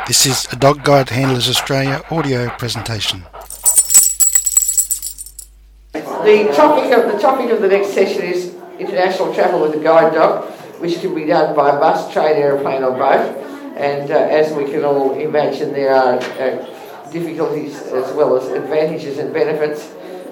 This is a Dog Guide Handlers Australia audio presentation. The topic of the next session is international travel with a guide dog, which can be done by bus, train, aeroplane or both. And as we can all imagine, there are difficulties as well as advantages and benefits.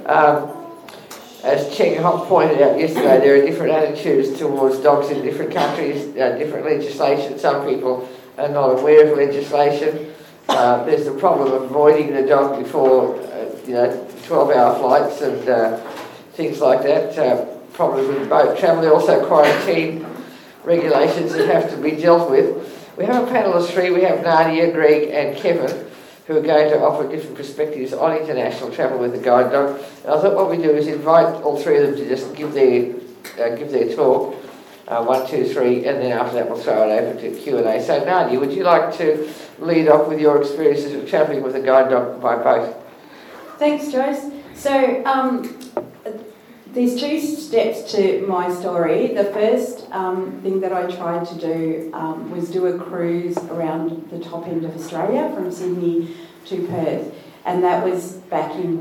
As Cheng Hop pointed out yesterday, there are different attitudes towards dogs in different countries, different legislation. Some people are not aware of legislation. There's the problem of avoiding the dog before 12-hour flights and things like that. Problem with boat travel. There are also quarantine regulations that have to be dealt with. We have a panel of three. We have Nadia, Greg and Kevin, who are going to offer different perspectives on international travel with a guide dog. And I thought what we do is invite all three of them to just give their talk, 1, 2, 3, and then after that we'll throw it open to Q&A. So Nadia, would you like to lead off with your experiences of travelling with a guide dog by boat? Thanks, Joyce. So there's two steps to my story. The first thing that I tried to do was do a cruise around the top end of Australia from Sydney to Perth, and that was back in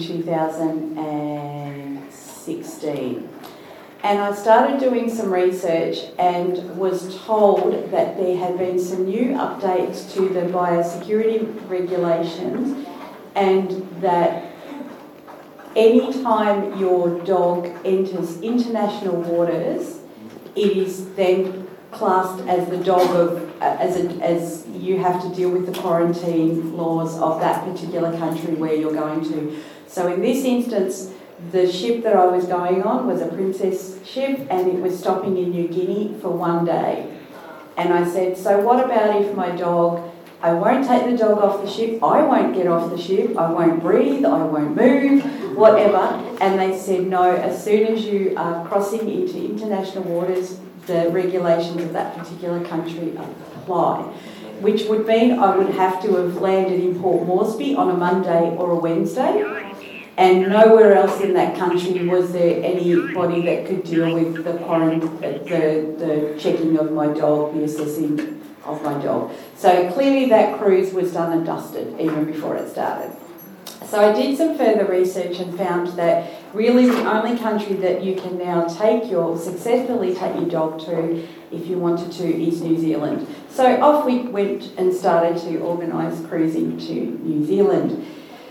2016. And I started doing some research and was told that there had been some new updates to the biosecurity regulations, and that any time your dog enters international waters, it is then classed as the dog of as you have to deal with the quarantine laws of that particular country where you're going to. So in this instance, the ship that I was going on was a Princess ship, and it was stopping in New Guinea for 1 day. And I said, so what about if my dog, I won't take the dog off the ship, I won't get off the ship, I won't breathe, I won't move, whatever. And they said, no, as soon as you are crossing into international waters, the regulations of that particular country apply. Which would mean I would have to have landed in Port Moresby on a Monday or a Wednesday. And nowhere else in that country was there anybody that could deal with the checking of my dog, the assessing of my dog. So clearly that cruise was done and dusted even before it started. So I did some further research and found that really the only country that you can now successfully take your dog to, if you wanted to, is New Zealand. So off we went and started to organise cruising to New Zealand.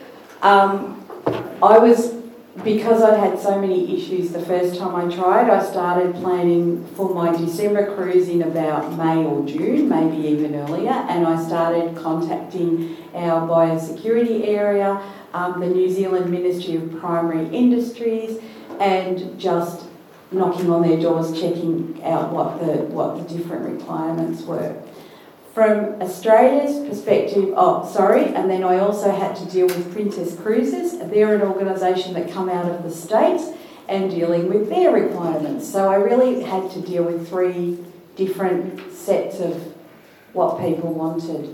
Because I'd had so many issues the first time I tried, I started planning for my December cruise in about May or June, maybe even earlier, and I started contacting our biosecurity area, the New Zealand Ministry of Primary Industries, and just knocking on their doors, checking out what the different requirements were. From Australia's perspective, and then I also had to deal with Princess Cruises. They're an organisation that come out of the States and dealing with their requirements. So I really had to deal with three different sets of what people wanted.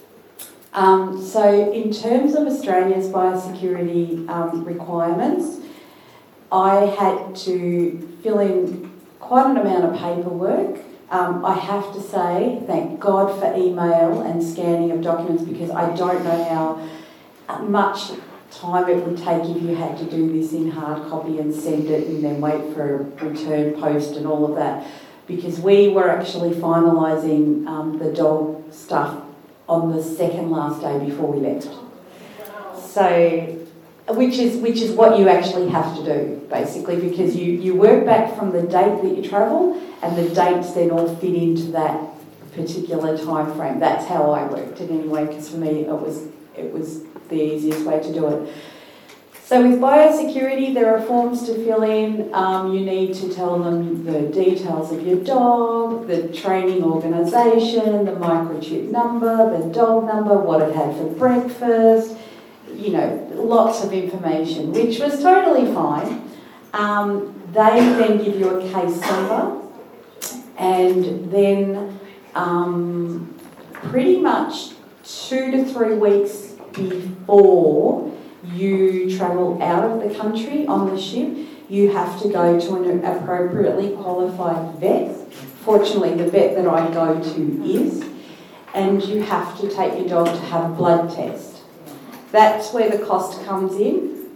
So in terms of Australia's biosecurity requirements, I had to fill in quite an amount of paperwork. I have to say, thank God for email and scanning of documents, because I don't know how much time it would take if you had to do this in hard copy and send it and then wait for a return post and all of that, because we were actually finalising the dog stuff on the second last day before we left. So, which is what you actually have to do, basically, because you work back from the date that you travel, and the dates then all fit into that particular time frame. That's how I worked it anyway, because for me it was the easiest way to do it. So with biosecurity, there are forms to fill in. You need to tell them the details of your dog, the training organisation, the microchip number, the dog number, what it had for breakfast, lots of information, which was totally fine. They then give you a case number, and then pretty much 2 to 3 weeks before you travel out of the country on the ship, you have to go to an appropriately qualified vet. Fortunately, the vet that I go to is. and you have to take your dog to have a blood test. That's where the cost comes in.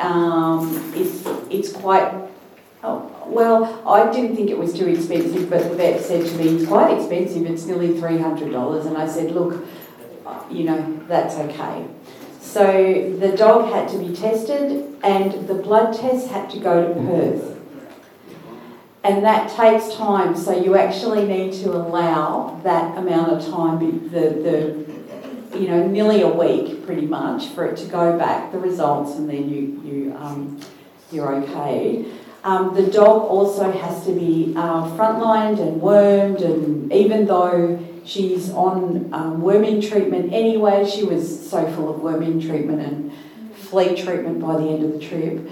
It's quite, well, I didn't think it was too expensive, but the vet said to me, it's quite expensive, it's nearly $300. And I said, look, that's okay. So the dog had to be tested, and the blood test had to go to Perth. And that takes time, so you actually need to allow that amount of time, nearly a week pretty much, for it to go back, the results, and then you're okay. The dog also has to be frontlined and wormed, and even though she's on worming treatment anyway, she was so full of worming treatment and flea treatment by the end of the trip.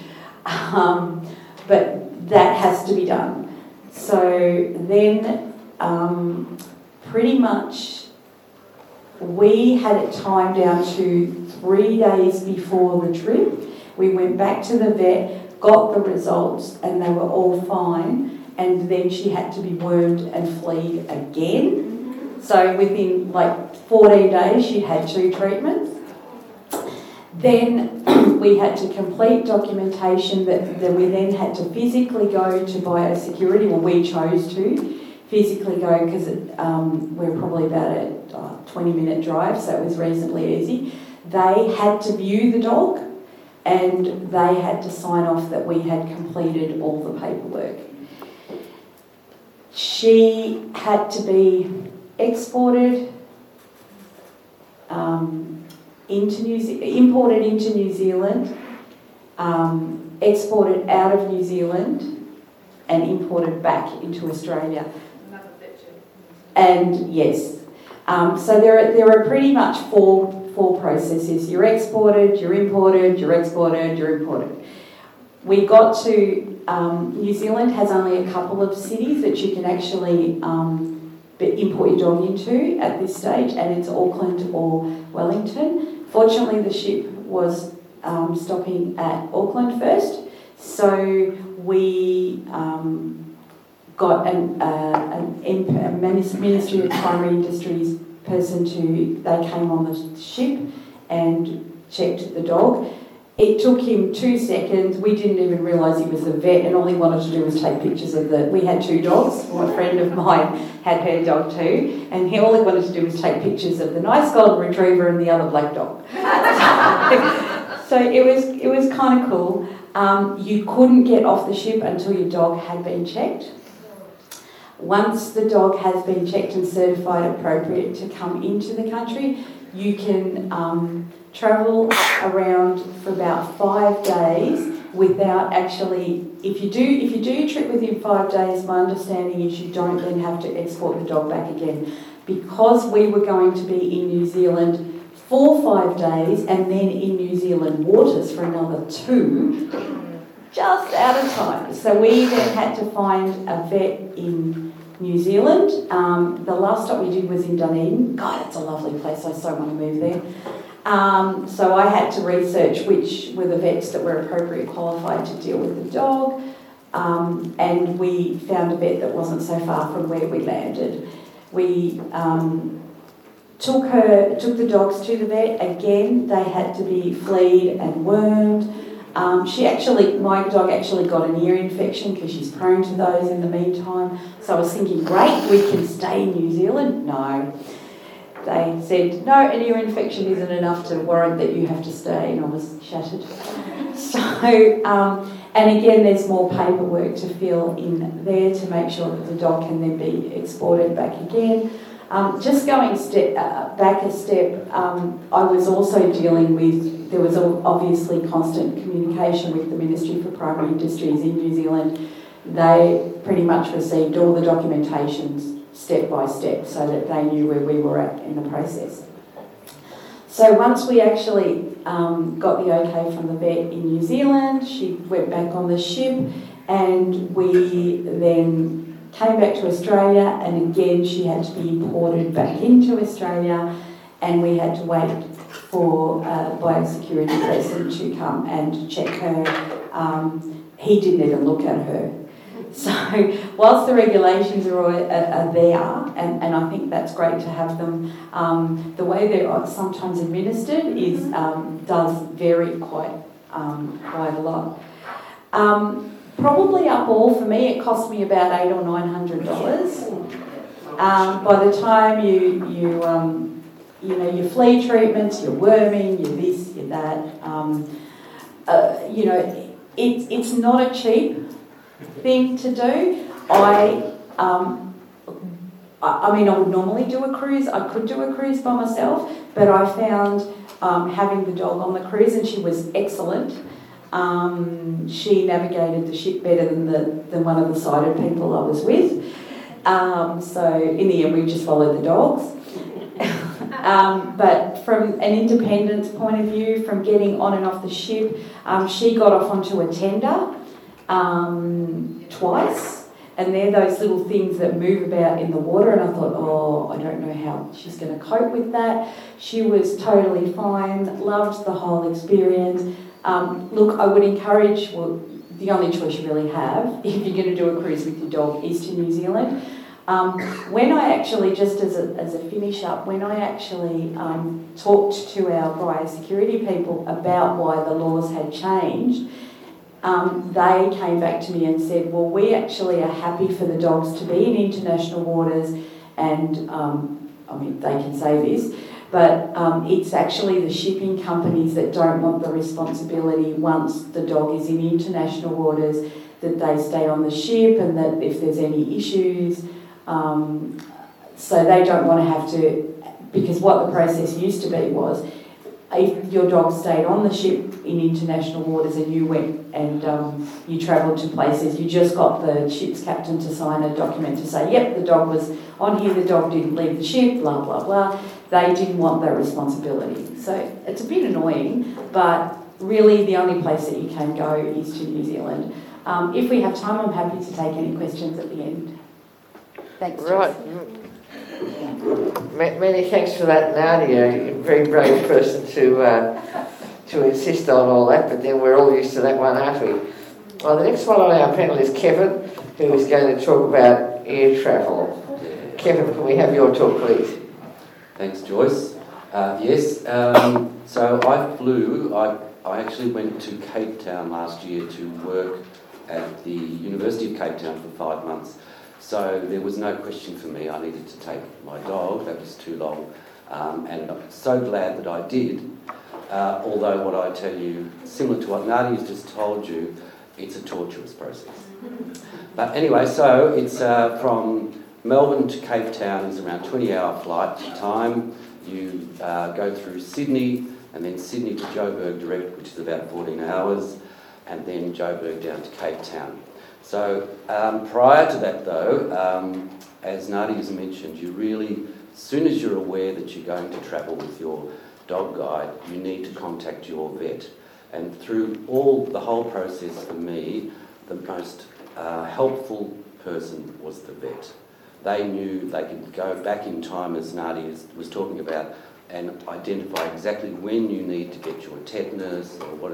But that has to be done. So then pretty much we had it timed down to 3 days before the trip. We went back to the vet, got the results, and they were all fine. And then she had to be wormed and flea'd again. So within 14 days, she had 2 treatments. Then we had to complete documentation that we then had to physically go to biosecurity, or we chose to physically go because we're probably about a 20-minute drive, so it was reasonably easy. They had to view the dog, and they had to sign off that we had completed all the paperwork. She had to be exported imported into New Zealand, exported out of New Zealand, and imported back into Australia. And yes, so there are pretty much four processes. You're exported, you're imported, you're exported, you're imported. We got to New Zealand has only a couple of cities that you can actually import your dog into at this stage, and it's Auckland or Wellington. Fortunately, the ship was stopping at Auckland first, so we got a Ministry of Primary Industries person they came on the ship and checked the dog. It took him 2 seconds. We didn't even realise he was a vet, and all he wanted to do was take pictures of we had 2 dogs. One friend of mine had her dog too, and all he wanted to do was take pictures of the nice golden retriever and the other black dog. So it was kind of cool. You couldn't get off the ship until your dog had been checked. Once the dog has been checked and certified appropriate to come into the country, you can travel around for about 5 days without actually, if you do your trip within 5 days, my understanding is you don't then have to export the dog back again. Because we were going to be in New Zealand for 5 days and then in New Zealand waters for another 2, just out of time. So we then had to find a vet in New Zealand. The last stop we did was in Dunedin. God, it's a lovely place. I so want to move there. So I had to research which were the vets that were appropriately qualified to deal with the dog, and we found a vet that wasn't so far from where we landed. We took the dogs to the vet. Again, they had to be flea'd and wormed. My dog actually got an ear infection because she's prone to those in the meantime. So I was thinking, great, we can stay in New Zealand. No. They said, no, an ear infection isn't enough to warrant that you have to stay, and I was shattered. So, and again, there's more paperwork to fill in there to make sure that the dog can then be exported back again. Just going back a step, I was also dealing with, there was obviously constant communication with the Ministry for Primary Industries in New Zealand. They pretty much received all the documentations step by step so that they knew where we were at in the process. So once we actually got the okay from the vet in New Zealand, she went back on the ship, and we then came back to Australia, and again she had to be imported back into Australia, and we had to wait for a biosecurity person to come and check her. He didn't even look at her. So whilst the regulations are there, and I think that's great to have them, the way they're sometimes administered does vary quite a lot. Probably up all for me, it cost me about $800 or $900. By the time your flea treatments, your worming, your this, your that, it's not a cheap thing to do. I mean, I would normally do a cruise. I could do a cruise by myself, but I found having the dog on the cruise, and she was excellent. She navigated the ship better than one of the sighted people I was with. So in the end, we just followed the dogs. But from an independence point of view, from getting on and off the ship, she got off onto a tender twice, and they're those little things that move about in the water, and I thought, I don't know how she's going to cope with that. She was totally fine, loved the whole experience. Look, I would encourage, the only choice you really have if you're going to do a cruise with your dog is to New Zealand. When I actually, just as a finish up, when I actually talked to our biosecurity people about why the laws had changed, they came back to me and said, well, we actually are happy for the dogs to be in international waters, and I mean, they can say this, but it's actually the shipping companies that don't want the responsibility once the dog is in international waters, that they stay on the ship, and that if there's any issues, so they don't want to have to, because what the process used to be was, if your dog stayed on the ship in international waters and you went and you travelled to places, you just got the ship's captain to sign a document to say, yep, the dog was on here, the dog didn't leave the ship, blah, blah, blah. They didn't want that responsibility. So it's a bit annoying, but really the only place that you can go is to New Zealand. If we have time, I'm happy to take any questions at the end. Thanks. Right. Many thanks for that, Nadia. You're a very brave person to insist on all that, but then we're all used to that one, aren't we? Well, the next one on our panel is Kevin, who is going to talk about air travel. Kevin, can we have your talk, please? Thanks, Joyce. Yes, so I flew, I actually went to Cape Town last year to work at the University of Cape Town for 5 months. So there was no question for me. I needed to take my dog. That was too long. And I'm so glad that I did. Although what I tell you, similar to what Nadia's just told you, it's a torturous process. But anyway, so it's from Melbourne to Cape Town is around 20-hour flight time. You go through Sydney, and then Sydney to Joburg direct, which is about 14 hours, and then Joburg down to Cape Town. So prior to that though, as Nadia's mentioned, you really, as soon as you're aware that you're going to travel with your dog guide, you need to contact your vet. And through the whole process for me, the most helpful person was the vet. They knew they could go back in time, as Nadia was talking about, and identify exactly when you need to get your tetanus, or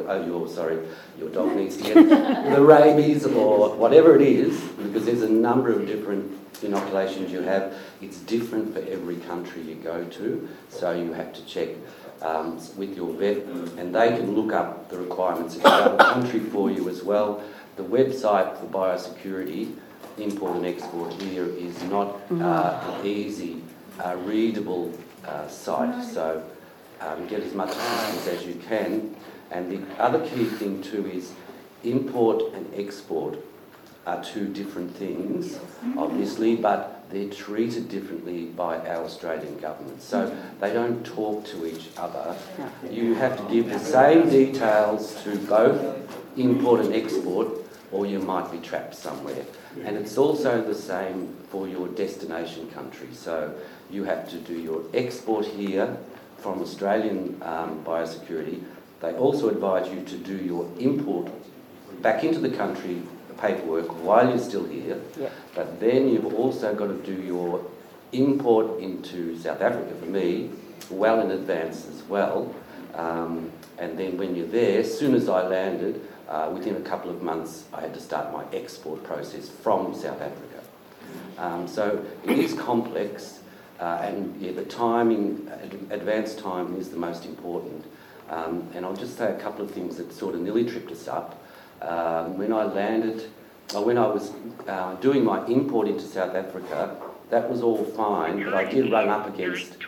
your dog needs to get the rabies, or whatever it is, because there's a number of different inoculations you have. It's different for every country you go to, so you have to check with your vet, and they can look up the requirements of the country for you as well. The website for biosecurity, import and export here, is not an easy, readable site, so get as much assistance as you can. And the other key thing too is import and export are two different things, obviously, but they're treated differently by our Australian government, so they don't talk to each other. You have to give the same details to both import and export, or you might be trapped somewhere. And it's also the same for your destination country. So you have to do your export here from Australian biosecurity. They also advise you to do your import back into the country paperwork while you're still here. Yep. But then you've also got to do your import into South Africa, for me, well in advance as well. And then when you're there, as soon as I landed, within a couple of months, I had to start my export process from South Africa. So it is complex, and yeah, the timing, advanced timing is the most important. And I'll just say a couple of things that sort of nearly tripped us up. When I landed, when I was doing my import into South Africa, that was all fine, but I did run up against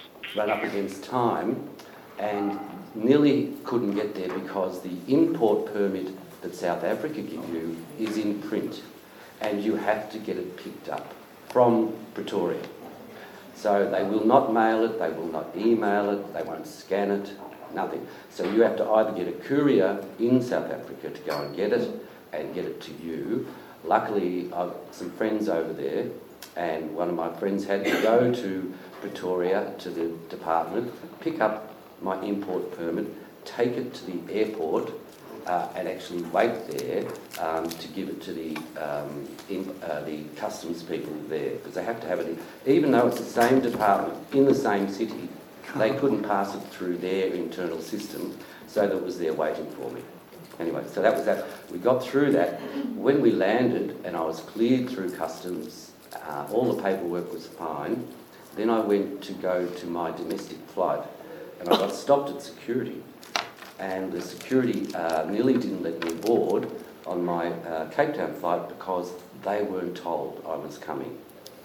time, and nearly couldn't get there because the import permit that South Africa give you is in print, and you have to get it picked up from Pretoria. So they will not mail it, they will not email it, they won't scan it, nothing. So you have to either get a courier in South Africa to go and get it to you. Luckily, I've got some friends over there, and one of my friends had to go to Pretoria, to the department, pick up my import permit, take it to the airport, and actually wait there to give it to the customs people there, because they have to have it, even though it's the same department in the same city, they couldn't pass it through their internal system, so that was there waiting for me. Anyway, so that was that. We got through that. When we landed and I was cleared through customs, all the paperwork was fine. Then I went to go to my domestic flight, and I got stopped at security. And the security nearly didn't let me board on my Cape Town flight because they weren't told I was coming.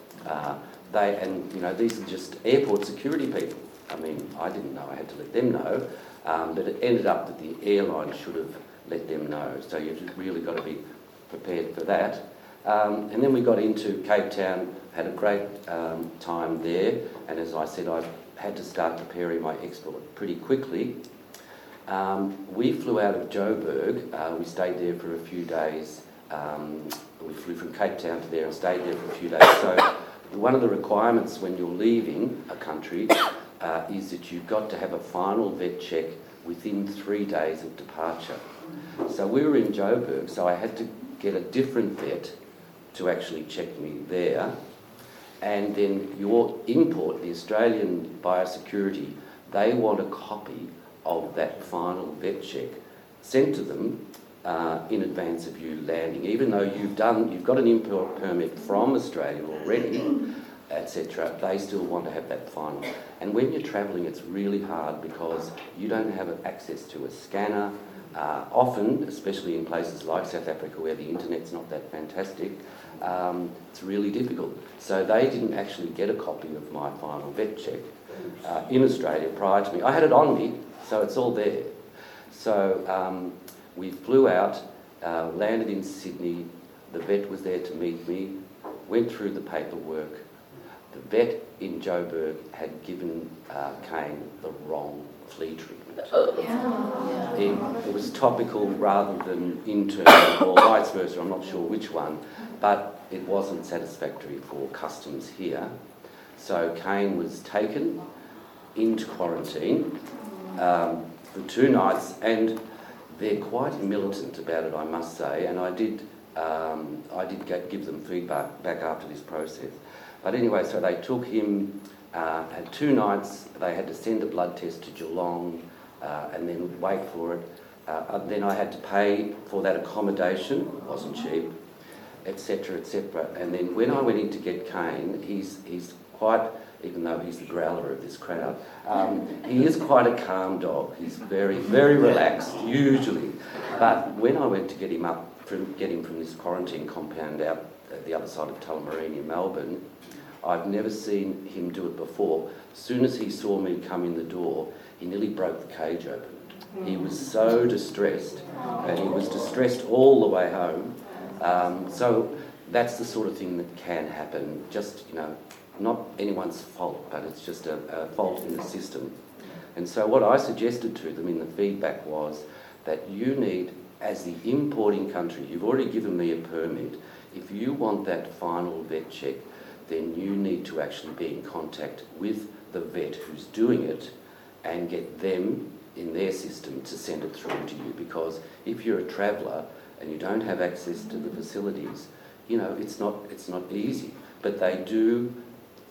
These are just airport security people. I mean, I didn't know, I had to let them know, but it ended up that the airline should have let them know. So you've really got to be prepared for that. And then we got into Cape Town, had a great time there, and as I said, I had to start preparing my export pretty quickly. We flew out of Joburg. We stayed there for a few days. We flew from Cape Town to there and stayed there for a few days. So one of the requirements when you're leaving a country is that you've got to have a final vet check within 3 days of departure. So we were in Joburg, so I had to get a different vet to actually check me there. And then your import, the Australian Biosecurity, they want a copy of that final vet check sent to them in advance of you landing, even though you've got an import permit from Australia already, etc. They still want to have that final. And when you're travelling, it's really hard because you don't have access to a scanner. Often, especially in places like South Africa where the internet's not that fantastic, it's really difficult. So they didn't actually get a copy of my final vet check in Australia prior to me. I had it on me, so it's all there. So we flew out, landed in Sydney. The vet was there to meet me, went through the paperwork. The vet in Joburg had given Kane the wrong flea treatment. It was topical rather than internal, or vice versa, I'm not sure which one, but it wasn't satisfactory for customs here. So Kane was taken into quarantine for 2 nights, and they're quite militant about it, I must say, and I did give them feedback back after this process. But anyway, so they took him, had 2 nights, they had to send a blood test to Geelong, and then wait for it. Then I had to pay for that accommodation, it wasn't cheap, etc., etc. And then when I went in to get Kane, he's quite, even though he's the growler of this crowd, he is quite a calm dog. He's very, very relaxed, usually. But when I went to get him from this quarantine compound out at the other side of Tullamarine in Melbourne, I've never seen him do it before. As soon as he saw me come in the door, he nearly broke the cage open. He was so distressed, and he was distressed all the way home. So that's the sort of thing that can happen. Just, not anyone's fault, but it's just a fault in the system. And so what I suggested to them in the feedback was that you need, as the importing country, you've already given me a permit. If you want that final vet check, then you need to actually be in contact with the vet who's doing it and get them in their system to send it through to you. Because if you're a traveller and you don't have access to the facilities, it's not easy. But they do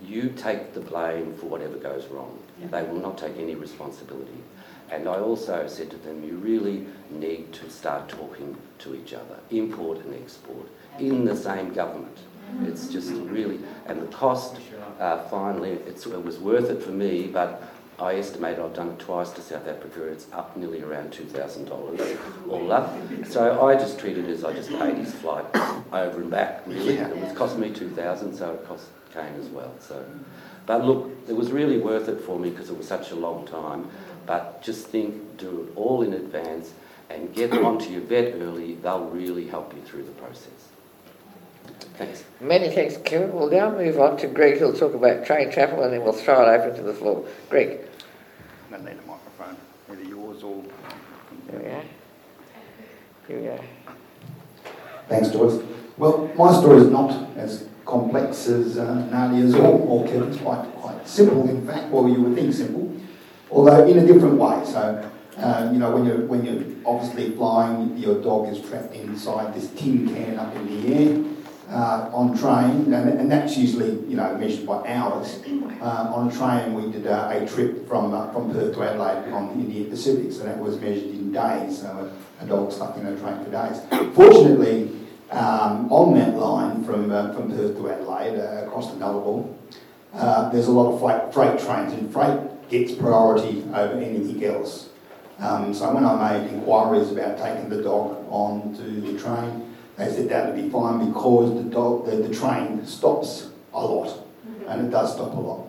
you take the blame for whatever goes wrong. They will not take any responsibility. And I also said to them, you really need to start talking to each other, import and export, in the same government. It's just really, and the cost, finally, it was worth it for me, but I estimate I've done it twice to South Africa. It's up nearly around $2,000 all up. So I just treated it as I just paid his flight over and back, really. It was cost me $2,000, so it cost Kane as well. So, but look, it was really worth it for me because it was such a long time. But just think, do it all in advance and get onto your vet early. They'll really help you through the process. Thanks. Many thanks, Kevin. We'll now move on to Greg, who'll talk about train travel, and then we'll throw it open to the floor. Greg. I'm going to need a microphone, either yours or... Here we are. Here we are. Thanks, Joyce. Well, my story is not as complex as Nadia's or Kevin's, quite simple, in fact, or you would think simple, although in a different way. So, you know, when you're obviously flying, your dog is trapped inside this tin can up in the air on train, and that's usually, you know, measured by hours. On a train, we did a trip from Perth to Adelaide on the Indian Pacific, so that was measured in days. So a dog stuck in a train for days. Fortunately, on that line from Perth to Adelaide, across the Nullarbor, there's a lot of freight trains, and freight gets priority over anything else. So when I made inquiries about taking the dog onto the train, they said that would be fine because the train stops a lot, and it does stop a lot.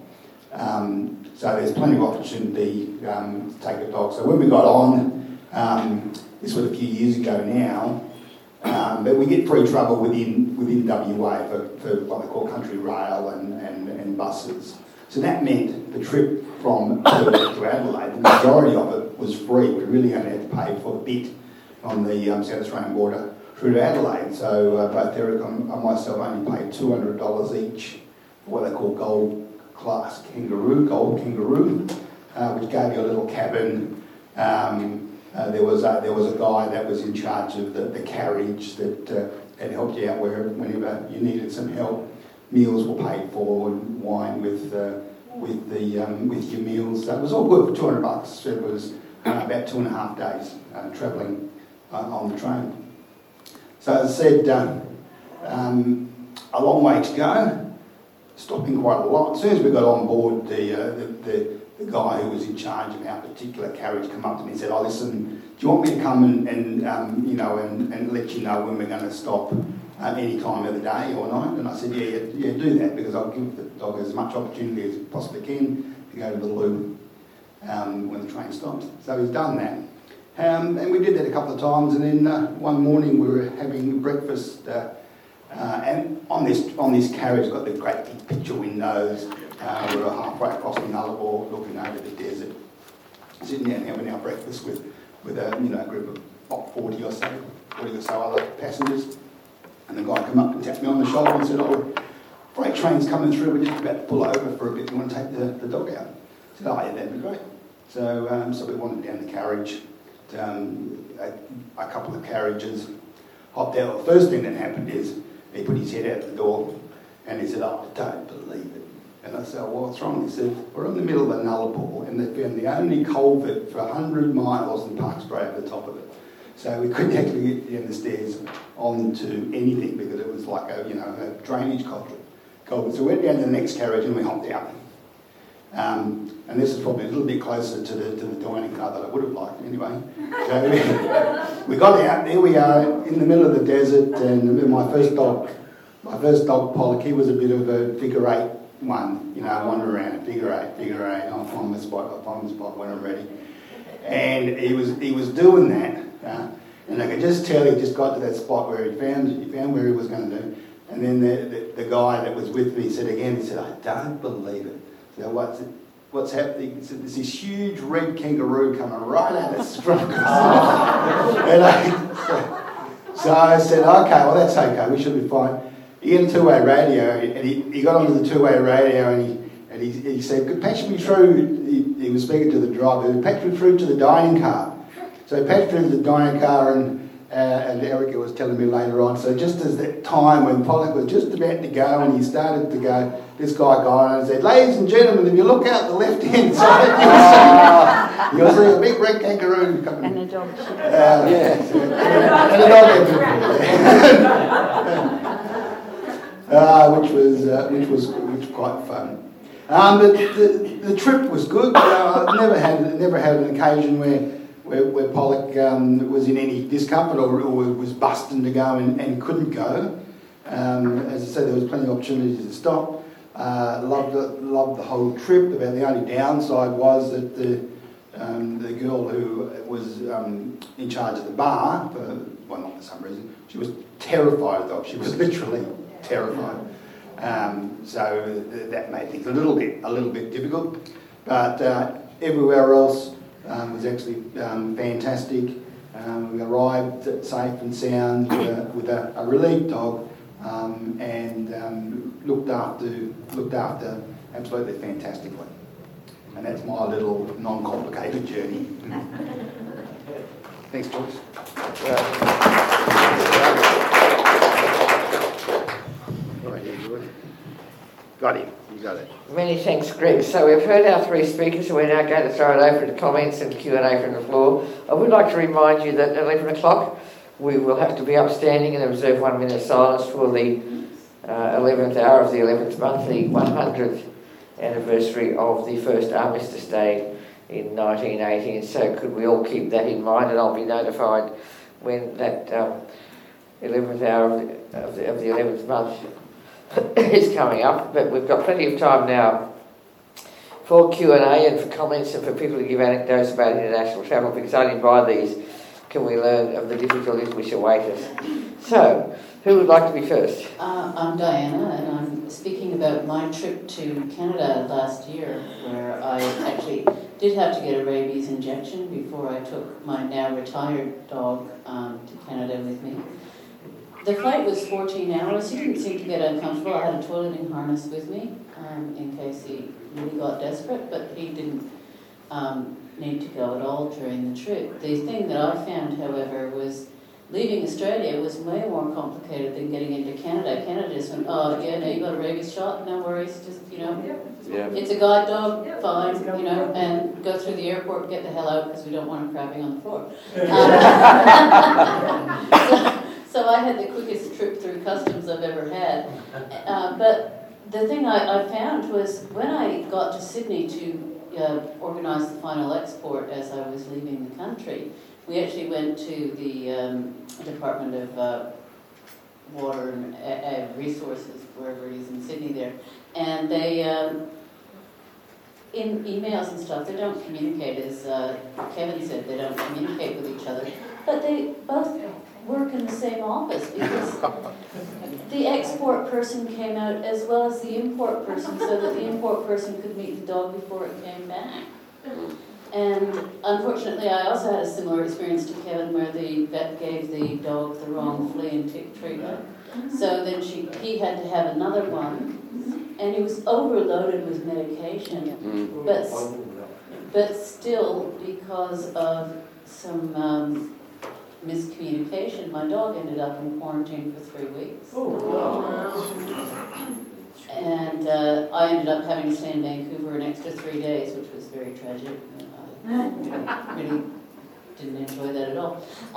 So there's plenty of opportunity to take a dog. So when we got on, this was a few years ago now, but we get free travel within WA for what they call country rail and buses. So that meant the trip from Perth to Adelaide, the majority of it was free. We really only had to pay for a bit on the South Australian border through to Adelaide. So both Eric and myself only paid $200 each for what they call gold kangaroo, which gave you a little cabin. There was a guy that was in charge of the carriage that helped you out whenever you needed some help. Meals were paid for, and wine with your meals. That was all good for $200. It was about 2.5 days travelling on the train. So as I said, a long way to go, stopping quite a lot. As soon as we got on board, the guy who was in charge of our particular carriage came up to me and said, "Oh, listen, do you want me to come and let you know when we're going to stop any time of the day or night?" And I said, yeah, do that, because I'll give the dog as much opportunity as possibly can to go to the loo when the train stops. So he's done that. And we did that a couple of times, and then one morning we were having breakfast, and on this carriage got the great big picture windows. We were halfway across the Nullarbor, looking over the desert, sitting there and having our breakfast with a group of 40 or so other passengers. And the guy came up and tapped me on the shoulder and said, "Oh, freight train's coming through, we're just about to pull over for a bit, you want to take the dog out?" I said, "Oh yeah, that'd be great." So we wandered down the carriage, a couple of carriages, hopped out. The first thing that happened is he put his head out the door and he said, "Oh, I don't believe it." And I said, "Oh, what's wrong?" He said, "We're in the middle of the Nullarbor and they found the only culvert for 100 miles and parked straight over the top of it. So we couldn't actually get down the stairs onto anything because it was like a drainage culvert. So we went down to the next carriage and we hopped out. And this is probably a little bit closer to the dining car that I would have liked anyway. So we got out, there we are in the middle of the desert, and my first dog, Pollock, he was a bit of a figure eight one, wander around, figure eight, I'll find the spot when I'm ready. And he was doing that, and I could just tell he just got to that spot where he found where he was going to do. And then the guy that was with me said, "I don't believe it." So what's happening? He said, "There's this huge red kangaroo coming right at us from So I said, "Okay, well that's okay, we should be fine." He had a two-way radio, and he got onto the two-way radio, and he said, "Patch me through." He was speaking to the driver. "Patch me through to the dining car." So he patched through to the dining car, and and Erica was telling me later on, so just as that time when Pollock was just about to go and he started to go, this guy got on and said, ladies and gentlemen, if you look out the left-hand side, you'll see a big red kangaroo coming. And a dog. And a dog which was quite fun. But the trip was good. I've never had an occasion where Pollock was in any discomfort or was busting to go and couldn't go. As I said, there was plenty of opportunities to stop. Loved the whole trip. About the only downside was that the girl who was in charge of the bar, not for some reason, she was terrified of dogs. She was literally terrified. So that made things a little bit difficult. But everywhere else was actually fantastic. We arrived safe and sound with a relief dog and looked after absolutely fantastically. And that's my little non-complicated journey. Thanks, Joyce. Got him. You got it. Many thanks, Greg. So we've heard our three speakers, so we're now going to throw it open to comments and Q&A from the floor. I would like to remind you that at 11 o'clock we will have to be upstanding and observe 1 minute silence for the 11th hour of the 11th month, the 100th anniversary of the first Armistice Day in 1918. So could we all keep that in mind, and I'll be notified when that 11th hour of the 11th month is coming up. But we've got plenty of time now for Q&A and for comments and for people to give anecdotes about international travel, because only by these can we learn of the difficulties which await us. So, who would like to be first? I'm Diana, and I'm speaking about my trip to Canada last year, where I actually did have to get a rabies injection before I took my now retired dog to Canada with me. The flight was 14 hours. He didn't seem to get uncomfortable. I had a toileting harness with me in case he really got desperate, but he didn't need to go at all during the trip. The thing that I found, however, was leaving Australia was way more complicated than getting into Canada. Canada just went, oh yeah, no, you got a rabies shot, no worries, just, it's a guide dog, fine, and go through the airport, get the hell out because we don't want him crapping on the floor. So I had the quickest trip through customs I've ever had. But the thing I found was when I got to Sydney to organise the final export as I was leaving the country, we actually went to the Department of Water and Resources, wherever it is in Sydney there, and they, in emails and stuff, they don't communicate, as Kevin said, they don't communicate with each other, but they both work in the same office because the export person came out as well as the import person so that the import person could meet the dog before it came back. And unfortunately, I also had a similar experience to Kevin where the vet gave the dog the wrong flea and tick treatment. So then he had to have another one, and he was overloaded with medication. But still, because of some miscommunication, my dog ended up in quarantine for 3 weeks. And I ended up having to stay in Vancouver an extra 3 days, which was very tragic. I really didn't enjoy that at all.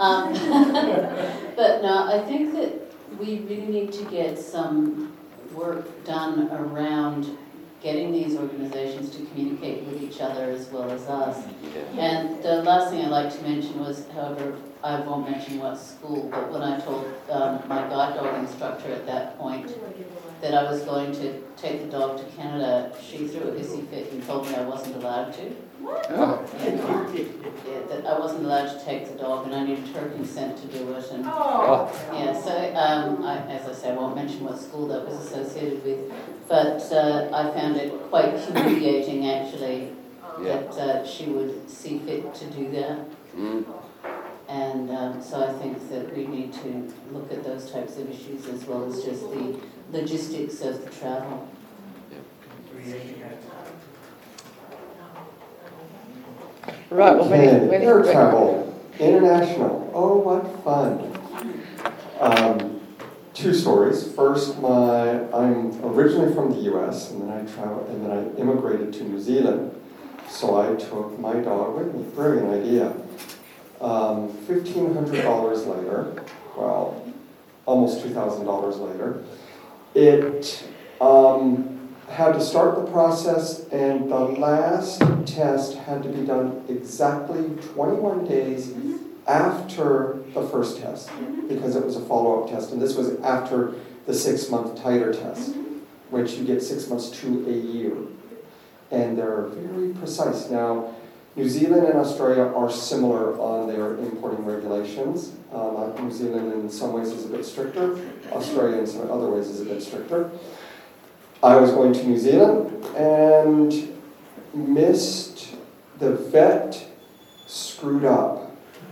But no, I think that we really need to get some work done around getting these organisations to communicate with each other as well as us. And the last thing I'd like to mention was, however, I won't mention what school, but when I told my guide dog instructor at that point that I was going to take the dog to Canada, she threw a hissy fit and told me I wasn't allowed to. Yeah, that I wasn't allowed to take the dog, and I needed her consent to do it. And yeah, so as I say, I won't mention what school that was associated with, but I found it quite humiliating actually that she would see fit to do that. And so I think that we need to look at those types of issues as well as just the logistics of the travel. Right, well, air travel. International. Oh, what fun. Two stories. First, I'm originally from the US, and then I immigrated to New Zealand. So I took my dog with me. Brilliant idea. $1,500 later, well, almost $2,000 later, it had to start the process, and the last test had to be done exactly 21 days after the first test, because it was a follow-up test, and this was after the 6-month titer test, which you get 6 months to a year. And they're very precise. Now, New Zealand and Australia are similar on their importing regulations. New Zealand in some ways is a bit stricter. Australia in some other ways is a bit stricter. I was going to New Zealand and missed the vet, screwed up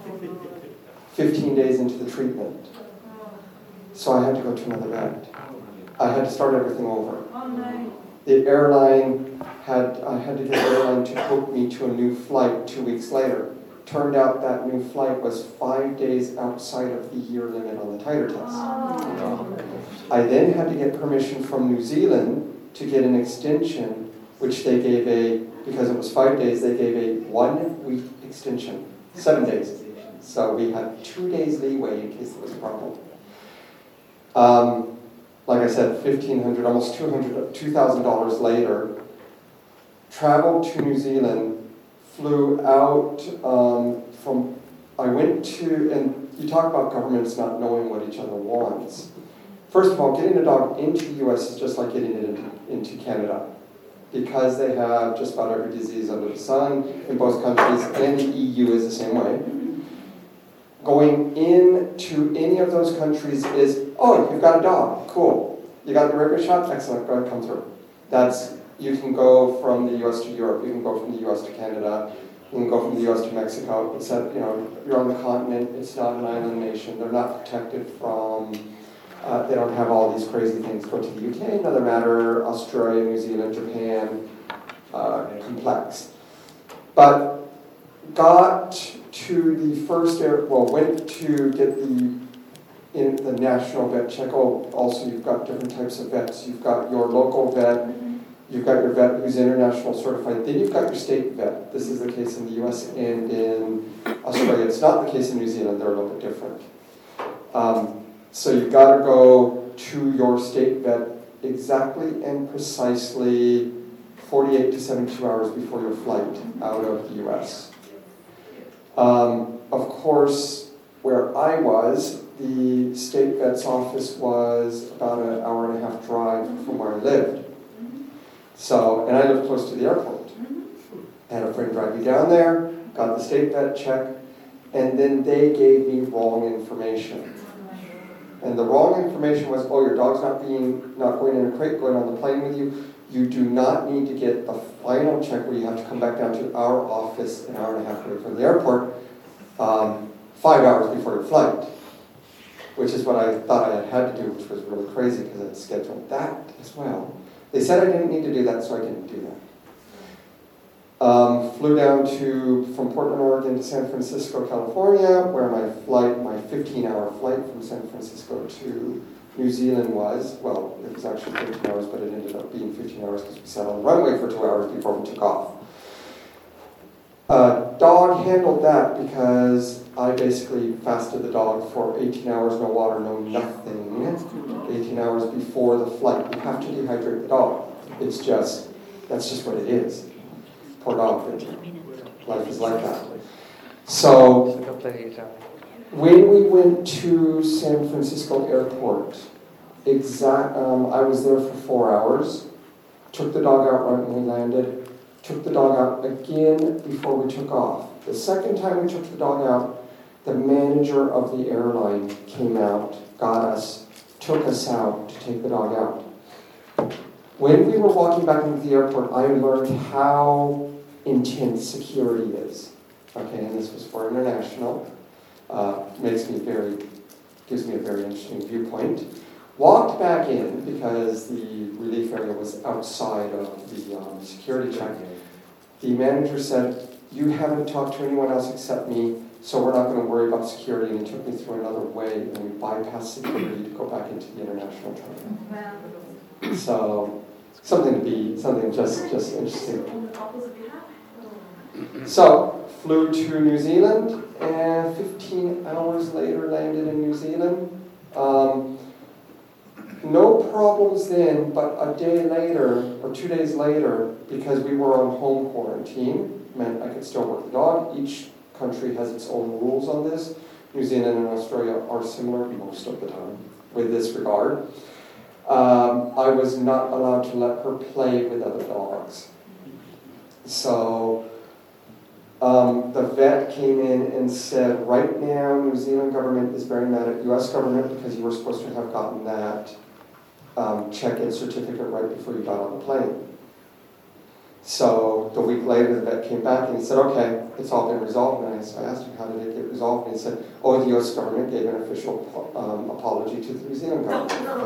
15 days into the treatment. So I had to go to another vet. I had to start everything over. Oh no. The airline I had to get the airline to book me to a new flight 2 weeks later. Turned out that new flight was 5 days outside of the year limit on the titer test. Oh. I then had to get permission from New Zealand to get an extension, which they gave because it was 5 days, they gave a 1 week extension, 7 days. So we had 2 days leeway in case there was a problem. Like I said, $1,500, almost $2,000 later, traveled to New Zealand, flew out I went to, and you talk about governments not knowing what each other wants. First of all, getting a dog into the US is just like getting it into Canada, because they have just about every disease under the sun in both countries, and the EU is the same way. Going into any of those countries is, oh, you've got a dog, cool. You got the rabies shot? Excellent, go ahead, come through. You can go from the US to Europe, you can go from the US to Canada, you can go from the US to Mexico, except, you're on the continent, it's not an island nation, they're not protected from, they don't have all these crazy things. Go to the UK, another matter, Australia, New Zealand, Japan, complex. But got to the first went to get in the national vet check. Oh, also you've got different types of vets. You've got your local vet, you've got your vet who's international certified, then you've got your state vet. This is the case in the US and in Australia. It's not the case in New Zealand, they're a little bit different. So you've got to go to your state vet exactly and precisely 48 to 72 hours before your flight out of the US. Of course, where I was, the state vet's office was about an hour and a half drive from where I lived. So, and I lived close to the airport. I had a friend drive me down there, got the state vet check, and then they gave me wrong information. And the wrong information was, oh, your dog's not going in a crate, going on the plane with you. You do not need to get the final check where you have to come back down to our office an hour and a half away from the airport, 5 hours before your flight, which is what I thought I had to do, which was really crazy because I'd scheduled that as well. They said I didn't need to do that, so I didn't do that. Flew down from Portland, Oregon to San Francisco, California, where my 15-hour flight from San Francisco to New Zealand was. Well, it was actually 15 hours, but it ended up being 15 hours because we sat on the runway for 2 hours before we took off. Dog handled that because I basically fasted the dog for 18 hours, no water, no nothing, 18 hours before the flight. You have to dehydrate the dog. That's just what it is. Poor dog, life is like that. So, when we went to San Francisco Airport, I was there for 4 hours, took the dog out right when we landed, took the dog out again before we took off. The second time we took the dog out, the manager of the airline came out, got us, took us out to take the dog out. When we were walking back into the airport, I learned how intense security is. Okay, and this was for international. Gives me a very interesting viewpoint. Walked back in because the relief area was outside of the security check. The manager said, "You haven't talked to anyone else except me. so we're not going to worry about security. And he took me through another way, and we bypassed security to go back into the international travel. So something just interesting. So flew to New Zealand, and 15 hours later landed in New Zealand. No problems then, but a day later, or 2 days later, because we were on home quarantine, meant I could still work the dog. Each country has its own rules on this. New Zealand and Australia are similar most of the time with this regard. I was not allowed to let her play with other dogs. So the vet came in and said, right now New Zealand government is very mad at US government because you were supposed to have gotten that check-in certificate right before you got on the plane. So the week later, the vet came back and he said, okay, it's all been resolved. And I asked him, how did it get resolved? And he said, oh, the US government gave an official apology to the New Zealand government.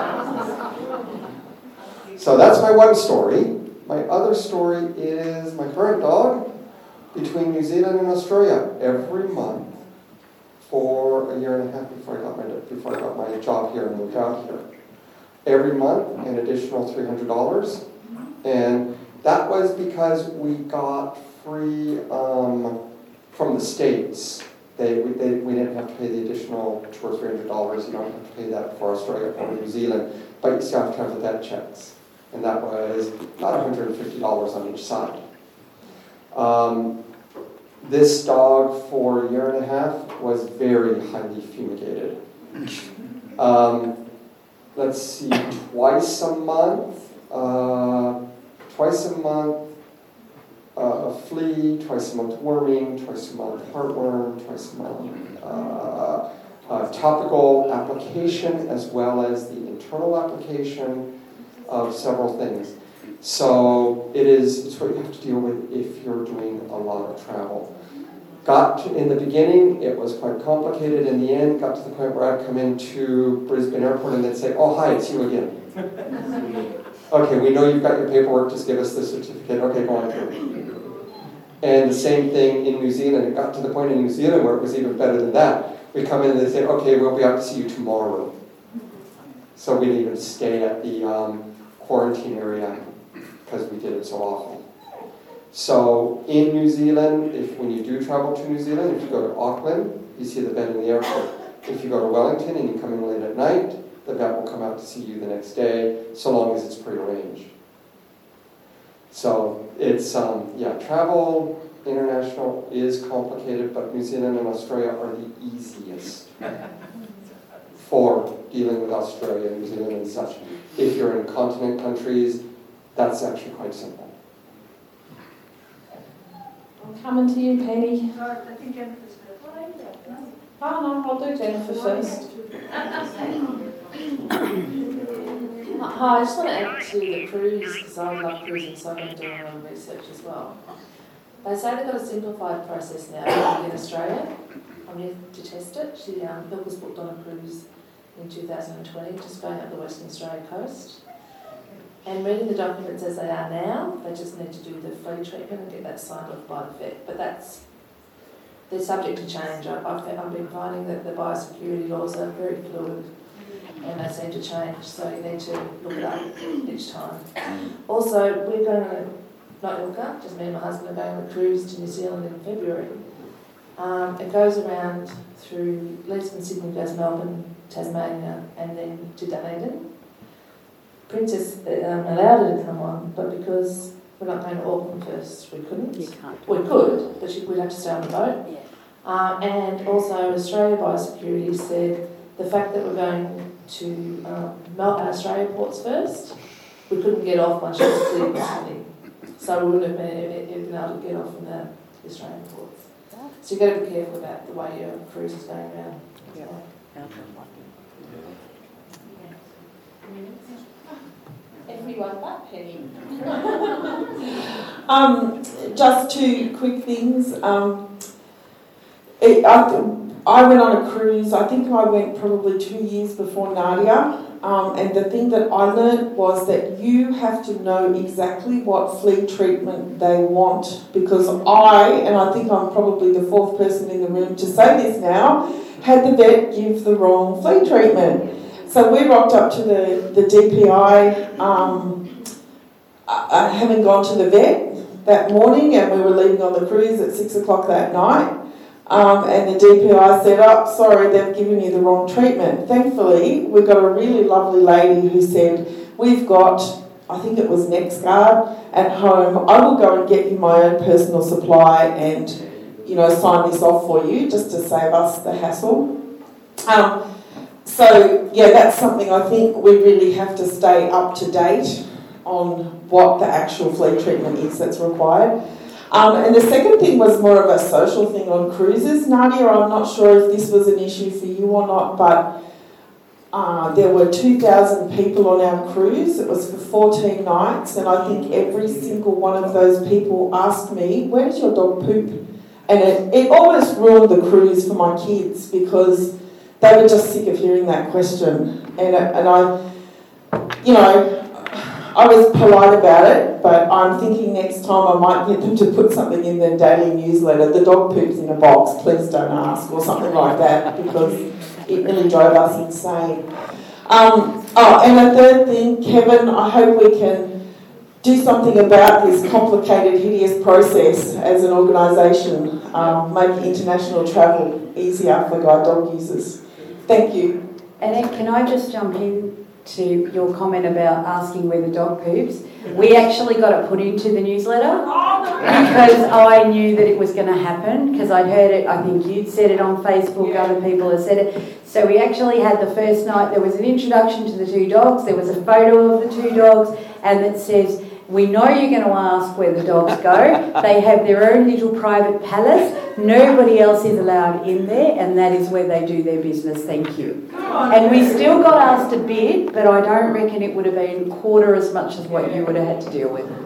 So that's my one story. My other story is my current dog between New Zealand and Australia every month for a year and a half before I got my job here and moved out here. Every month, an additional $300. And that was because we got free from the States. We didn't have to pay the additional $200 or $300. You don't have to pay that for Australia or New Zealand, but you still have to have the vet checks. And that was about $150 on each side. This dog for a year and a half was very highly fumigated. Let's see, twice a month, flea, twice a month worming, twice a month heartworm, twice a month topical application, as well as the internal application of several things. So it's what you have to deal with if you're doing a lot of travel. In the beginning, it was quite complicated. In the end, got to the point where I'd come into Brisbane Airport and they'd say, oh, hi, it's you again. Okay, we know you've got your paperwork, just give us the certificate. Okay, go on through. And the same thing in New Zealand. It got to the point in New Zealand where it was even better than that. We come in and they say, okay, we'll be out to see you tomorrow. So we didn't even stay at the quarantine area because we did it so often. So in New Zealand, when you do travel to New Zealand, if you go to Auckland, you see the vet in the airport. If you go to Wellington and you come in late at night, the vet will come out to see you the next day, so long as it's prearranged. So it's, travel international is complicated, but New Zealand and Australia are the easiest for dealing with Australia and New Zealand and such. If you're in continent countries, that's actually quite simple. I'm coming to you, Penny. I think Jennifer's first. Oh no, I'll do Jennifer first. Hi, I just want to add to the cruise, because I love cruising, so I've been doing a lot of research as well. They say they've got a simplified process now in Australia. I'm here to test it. Bill was booked on a cruise in 2020, just going up the Western Australia coast. And reading the documents as they are now, they just need to do the free treatment and get that signed off by the vet. But they're subject to change. I've been finding that the biosecurity laws are very fluid and they seem to change, so you need to look it up each time. Also, we're going to, not Ilka, just me and my husband are going on a cruise to New Zealand in February. It goes around through, leaves from Sydney, goes Melbourne, Tasmania, and then to Dunedin. Princess allowed her to come on, but because we're not going to Auckland first, we couldn't. You can't. We could, but we'd have to stay on the boat. Yeah. And also Australia Biosecurity said the fact that we're going to Australia ports first, we couldn't get off once she was cleared this Sydney. So we wouldn't have been able to get off from the Australian ports. So you've got to be careful about the way your cruise is going around. Yeah. Everyone but Penny. Just two quick things. I went on a cruise. I think I went probably 2 years before Nadia. and the thing that I learned was that you have to know exactly what flea treatment they want, because and I think I'm probably the fourth person in the room to say this now, had the vet give the wrong flea treatment. So we rocked up to the DPI, having gone to the vet that morning, and we were leaving on the cruise at 6 o'clock that night. And the DPI said, "Oh, sorry, they've given you the wrong treatment." Thankfully, we got a really lovely lady who said, "We've got, I think it was NexGuard at home. I will go and get you my own personal supply and, sign this off for you just to save us the hassle." So, yeah, that's something I think we really have to stay up to date on what the actual flea treatment is that's required. And the second thing was more of a social thing on cruises. Nadia, I'm not sure if this was an issue for you or not, but there were 2,000 people on our cruise. It was for 14 nights, and I think every single one of those people asked me, "Where does your dog poop?" And it almost ruined the cruise for my kids because they were just sick of hearing that question. And I was polite about it, but I'm thinking next time I might get them to put something in their daily newsletter. "The dog poops in a box, please don't ask," or something like that, because it really drove us insane. And a third thing, Kevin, I hope we can do something about this complicated, hideous process as an organisation, make international travel easier for guide dog users. Thank you. And can I just jump in to your comment about asking where the dog poops? We actually got it put into the newsletter because I knew that it was going to happen, because I'd heard it, I think you'd said it on Facebook, other people had said it. So we actually had the first night, there was an introduction to the two dogs, there was a photo of the two dogs, and it says, "We know you're going to ask where the dogs go. They have their own little private palace. Nobody else is allowed in there, and that is where they do their business. Thank you." And we still got asked a bid, but I don't reckon it would have been quarter as much as what you would have had to deal with.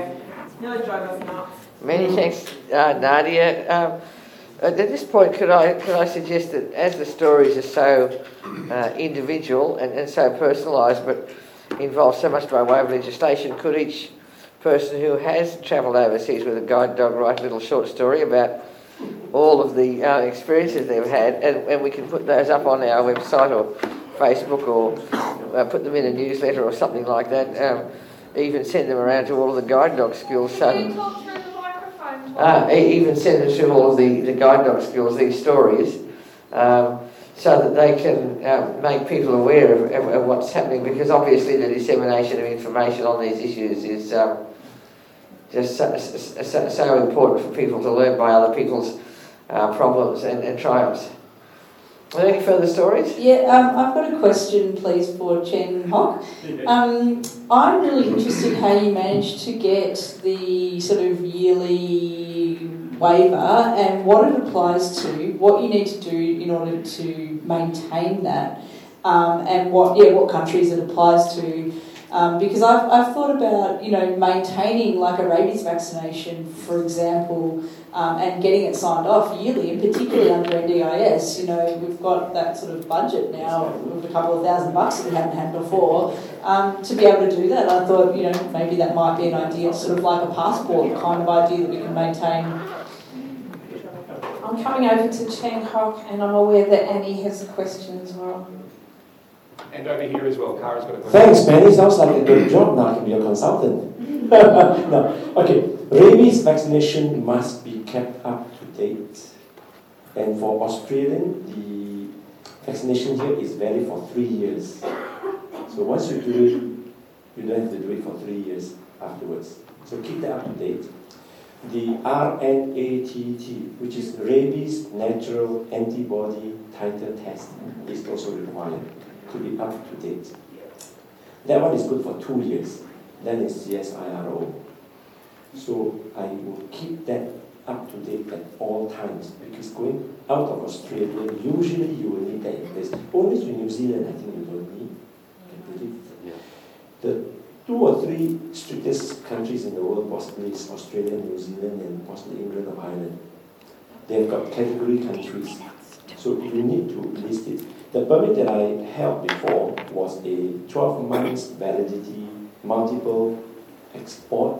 Many thanks, Nadia. At this point, could I suggest that as the stories are so individual and so personalised, but involve so much by way of legislation, could each person who has travelled overseas with a guide dog write a little short story about all of the experiences they've had, and we can put those up on our website or Facebook, or put them in a newsletter or something like that. Even send them around to all of the guide dog schools. Can you talk through the microphone? Even send them to all of the guide dog schools, these stories, so that they can make people aware of what's happening, because obviously the dissemination of information on these issues is just so important for people to learn by other people's problems and triumphs. Are there any further stories? Yeah, I've got a question, please, for Chen Hock. I'm really interested how you managed to get the sort of yearly waiver and what it applies to, what you need to do in order to maintain that, and what countries it applies to. Because I've thought about, maintaining like a rabies vaccination, for example, and getting it signed off yearly, and particularly under NDIS. We've got that sort of budget now of a couple of $1,000 that we haven't had before. To be able to do that, I thought, maybe that might be an idea, sort of like a passport kind of idea that we can maintain. I'm coming over to Chen Hock, and I'm aware that Annie has a question as well. And over here as well, Cara's got a question. Thanks, Penny. Sounds like a good job now. I can be a consultant. No. Okay. Rabies vaccination must be kept up to date. And for Australian, the vaccination here is valid for 3 years. So once you do it, you don't have to do it for 3 years afterwards. So keep that up to date. The RNATT, which is Rabies Natural Antibody Titer Test, is also required to be up to date. That one is good for 2 years. Then it's CSIRO. So I will keep that up to date at all times, because going out of Australia, usually you will need that in place. Only to New Zealand, I think you don't need. I believe. The 2 or 3 strictest countries in the world possibly is Australia, New Zealand, and possibly England or Ireland. They've got category countries. So you need to list it. The permit that I held before was a 12 months validity, multiple export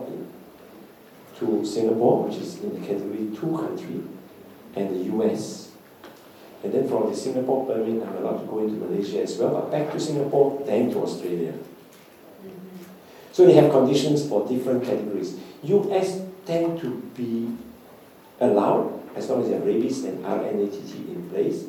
to Singapore, which is in the category 2 country, and the US. And then from the Singapore permit, I'm allowed to go into Malaysia as well, but back to Singapore, then to Australia. So they have conditions for different categories. US tend to be allowed as long as you have rabies and RNATT in place.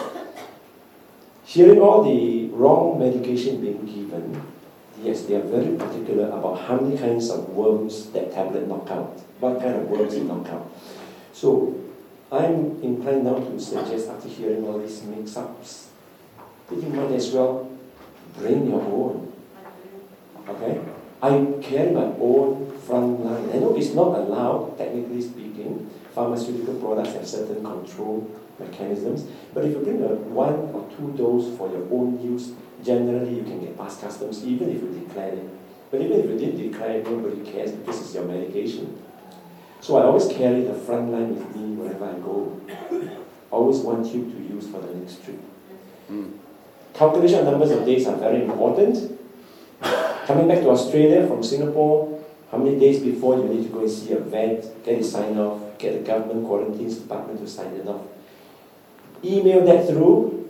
Hearing all the wrong medication being given, yes, they are very particular about how many kinds of worms that tablet knock out, what kind of worms it knock out. So I'm inclined now to suggest, after hearing all these mix-ups, that you might as well bring your own. Okay? I carry my own front line. I know it's not allowed, technically speaking. Pharmaceutical products have certain control mechanisms. But if you bring a 1 or 2 dose for your own use, generally you can get past customs even if you declare it. But even if you didn't declare it, nobody cares because it's your medication. So I always carry the front line with me wherever I go. Always one tube to use for the next trip. Calculation of numbers of days are very important. Coming back to Australia from Singapore, how many days before you need to go and see a vet, get it signed off, get the government quarantines department to sign it off. Email that through,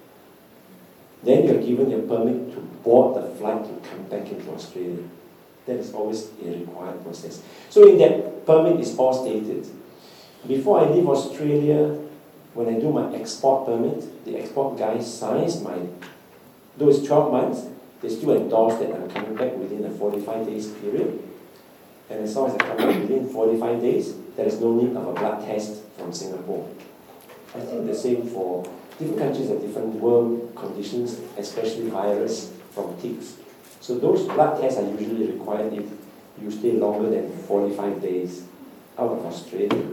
then you're given your permit to board the flight to come back into Australia. That is always a required process. So in that permit is all stated. Before I leave Australia, when I do my export permit, the export guy signs though it's 12 months, they still endorse that I'm coming back within a 45 days period. And as long as I come back within 45 days, there is no need of a blood test from Singapore. I think the same for different countries have different worm conditions, especially virus from ticks. So those blood tests are usually required if you stay longer than 45 days out of Australia.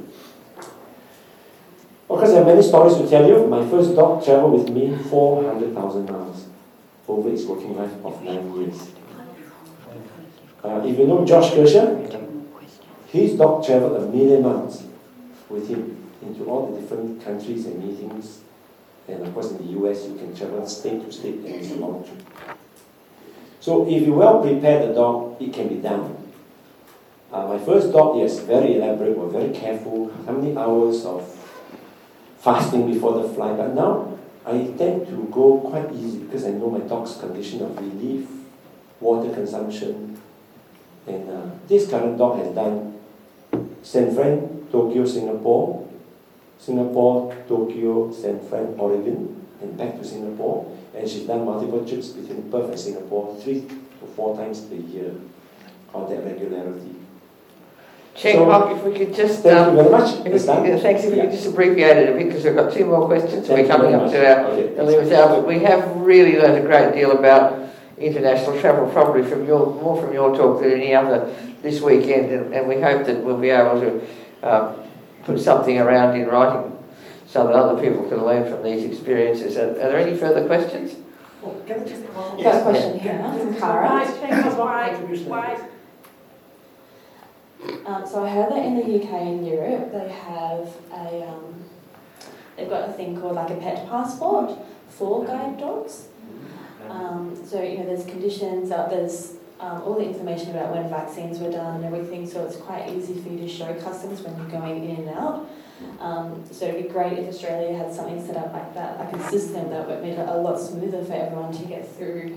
Of course, I have many stories to tell you. My first dog traveled with me 400,000 miles over its working life of 9 years. If you know Josh Kershaw, his dog traveled 1 million miles with him into all the different countries and meetings. And of course in the US you can travel state to state and it's a long trip. So if you well prepare the dog, it can be done. My first dog, yes, very elaborate, we're very careful, how many hours of fasting before the flight. But now I tend to go quite easy because I know my dog's condition of relief, water consumption. And this current dog has done San Fran, Tokyo, Singapore, Tokyo, San Fran, Oregon, and back to Singapore. And she's done multiple trips between Perth and Singapore 3 to 4 times a year on that regularity. Check Mark, if we could just... Thank you very much. Thanks, if we could just abbreviate it a bit because we've got 2 more questions. We're coming up to our 11th hour, but we have really learned a great deal about international travel, probably more from your talk than any other this weekend, and we hope that we'll be able to put something around in writing so that other people can learn from these experiences. Are there any further questions? Got a question here from Cara. So I heard that in the UK and Europe they have they've got a thing called like a pet passport for guide dogs. So there's conditions, there's all the information about when vaccines were done and everything, so it's quite easy for you to show customs when you're going in and out. So it'd be great if Australia had something set up like that, like a system that would make it a lot smoother for everyone to get through.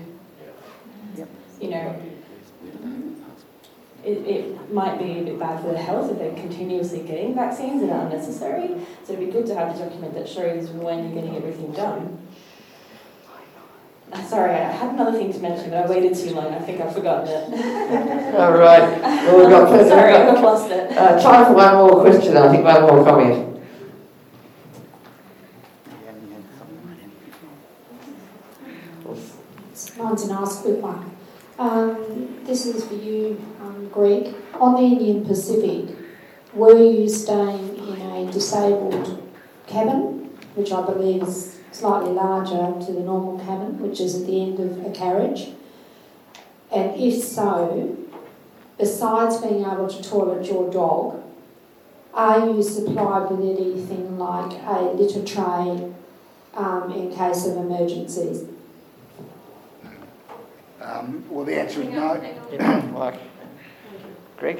It might be a bit bad for their health if they're continuously getting vaccines that are unnecessary. So it'd be good to have a document that shows when you're getting everything done. Sorry, I had another thing to mention, but I waited too long. I think I've forgotten it. All right. Well, we've got Sorry, I've lost it. Time for one more question, I think, one more comment. Mine's an ask quick one. This is for you, Greg. On the Indian Pacific, were you staying in a disabled cabin, which I believe is slightly larger to the normal cabin, which is at the end of a carriage? And if so, besides being able to toilet your dog, are you supplied with anything like a litter tray in case of emergencies? Well, the answer is no. Mike. Greg?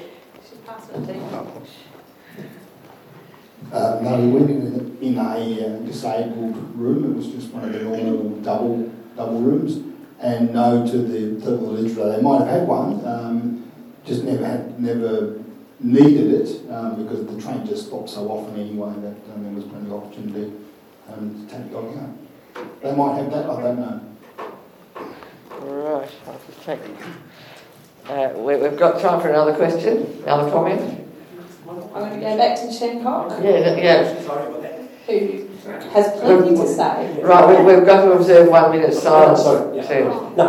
No, we went in a disabled room. It was just one of the normal double rooms. And no to the literature. They might have had one, just never needed it because the train just stopped so often anyway that there was plenty of opportunity to take the dog out. They might have that, I don't know. Right, I'll just check. We've got time for another question, another comment. I'm going to go back to Chen Hock. Yeah. Who has plenty to say. Right, we've got to observe 1 minute silence. Sorry. Soon. No.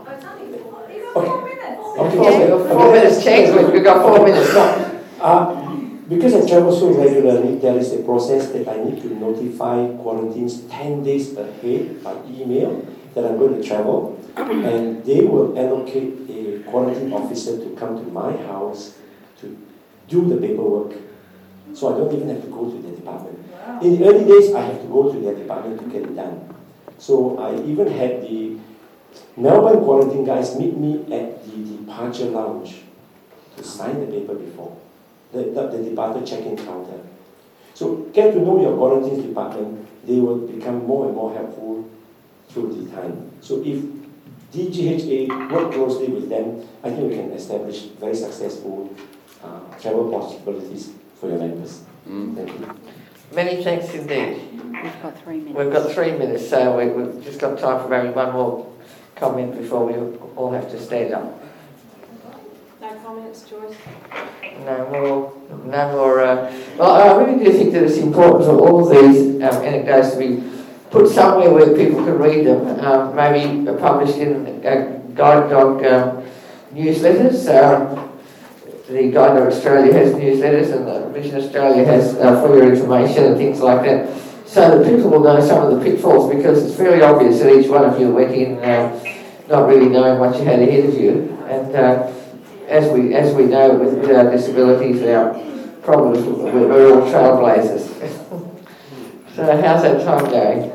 Okay. 4 minutes, change. We've got 4 minutes. Because I travel so regularly, there is a process that I need to notify quarantines 10 days ahead by email that I'm going to travel, and they will allocate a quarantine officer to come to my house to do the paperwork. So I don't even have to go to the department. Wow. In the early days, I have to go to their department to get it done. So I even had the Melbourne quarantine guys meet me at the departure lounge to sign the paper before the departure check-in counter. So get to know your quarantine department. They will become more and more helpful through the time. So if DGHA work closely with them, I think we can establish very successful travel possibilities for your members. Thank you. Many thanks indeed. We've got 3 minutes. We've got 3 minutes, so we've just got time for maybe one more comment before we all have to stand up. No comments, Joyce? No more. Well, I really do think that it's important for all of these anecdotes to be put somewhere where people can read them, maybe published in Guide Dog newsletters. The Guide Dog Australia has newsletters, and Vision Australia has for your information and things like that, so that people will know some of the pitfalls, because it's fairly obvious that each one of you went in not really knowing what you had ahead of you. And as we know with disabilities, our problems, we're all trailblazers. So how's that time going?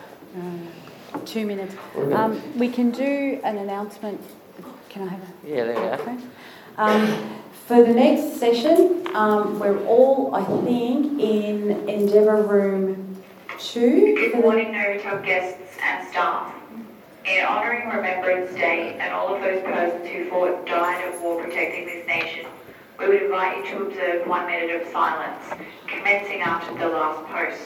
2 minutes. We can do an announcement. Can I have a... Yeah, there you go. For the next session, we're all, I think, in Endeavour Room 2. Good morning, Novotel guests and staff. In honouring Remembrance Day and all of those persons who fought and died of war protecting this nation, we would invite you to observe 1 minute of silence, commencing after the last post.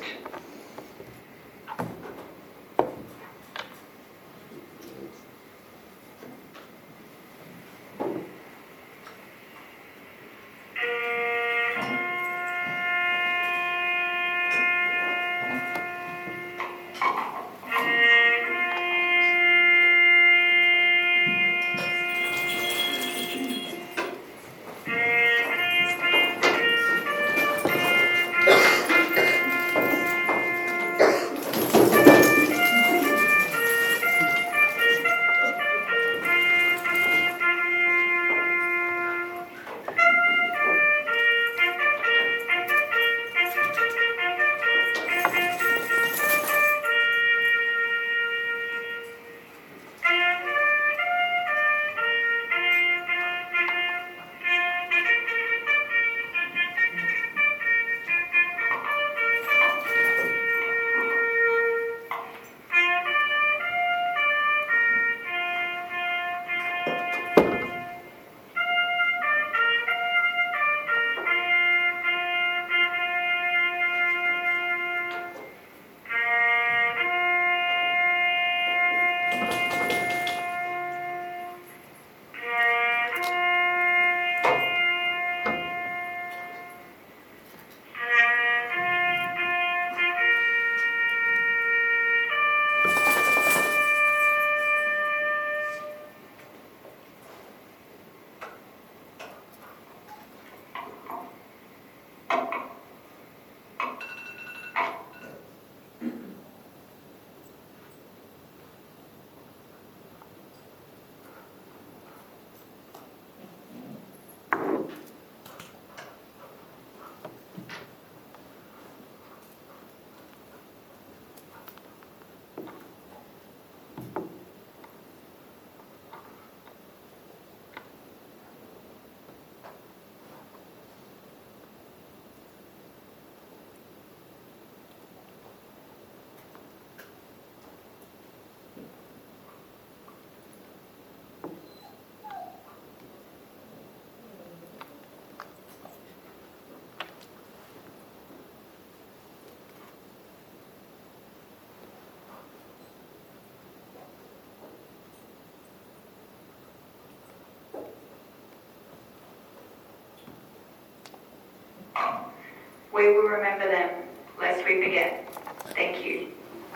We will remember them, lest we forget. Thank you.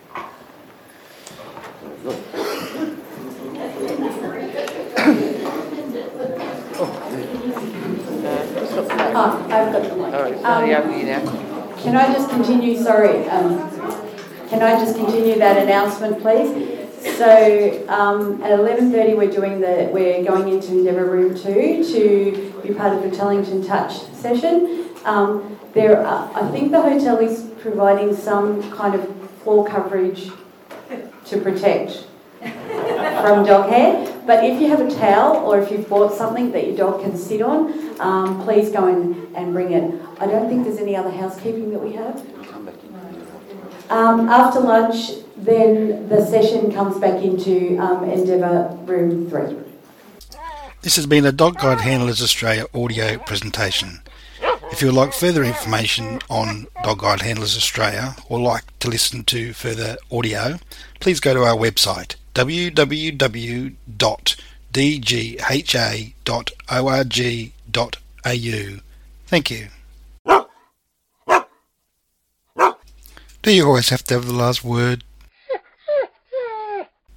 I've got the mic. All right, it's only over you now. Can I just continue, can I just continue that announcement, please? So at 11:30 we're going into Endeavour Room 2 to be part of the Tellington Touch session. I think the hotel is providing some kind of floor coverage to protect from dog hair. But if you have a towel or if you've bought something that your dog can sit on, please go and bring it. I don't think there's any other housekeeping that we have. After lunch, then the session comes back into Endeavour Room 3. This has been a Dog Guide Handlers Australia audio presentation. If you would like further information on Dog Guide Handlers Australia or like to listen to further audio, please go to our website www.dgha.org.au. Thank you. Do you always have to have the last word?